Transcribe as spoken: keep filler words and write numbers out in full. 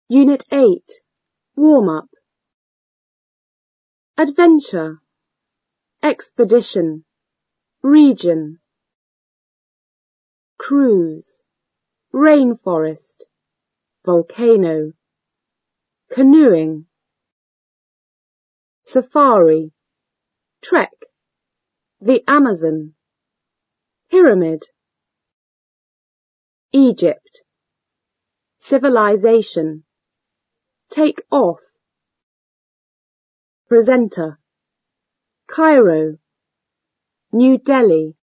Unit eight. Warm-up. Adventure. Expedition. Region. Cruise. Rainforest. Volcano. Canoeing. Safari. Trek. The Amazon. Pyramid. Egypt. Civilization. Take off. Presenter. Cairo. New Delhi.